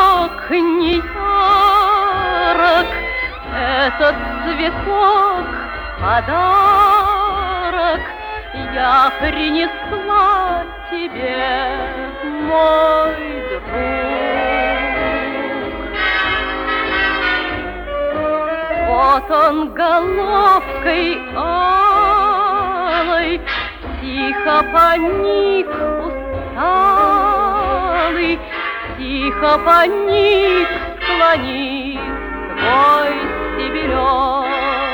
цветок не ярок, этот цветок подарок я принесла тебе, мой друг. Вот он головкой алой тихо поник усталый, тихо поник, склонив свой стебелек.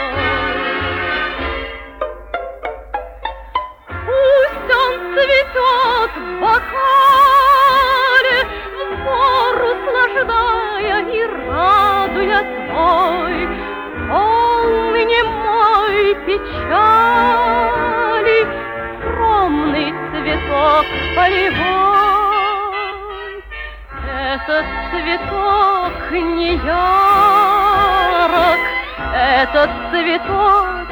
Пусть он цветет в бокале, в пору услаждая и радуя твой полный немой печали, скромный цветок полевой. Этот цветок не ярок, этот цветок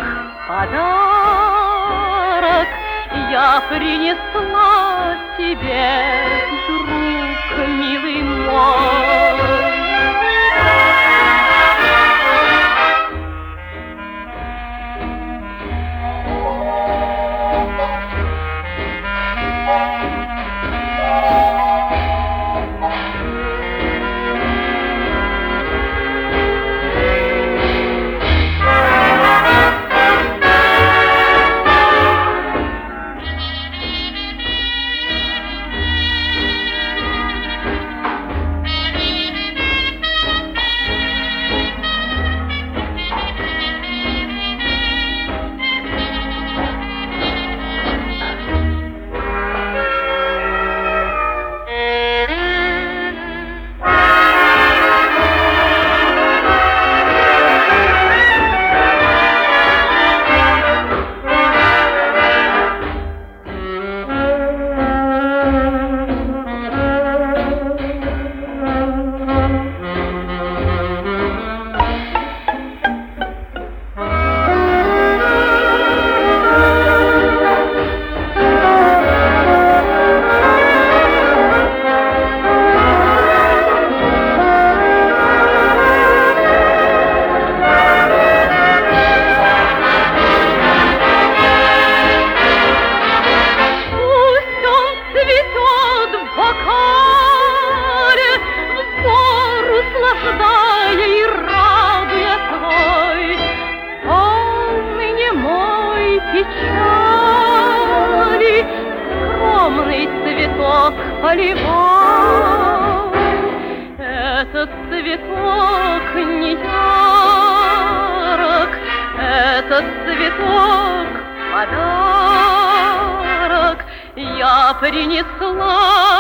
подарок я принесла тебе, друг милый мой. Печали, скромный цветок полевой. Этот цветок не ярок, этот цветок подарок я принесла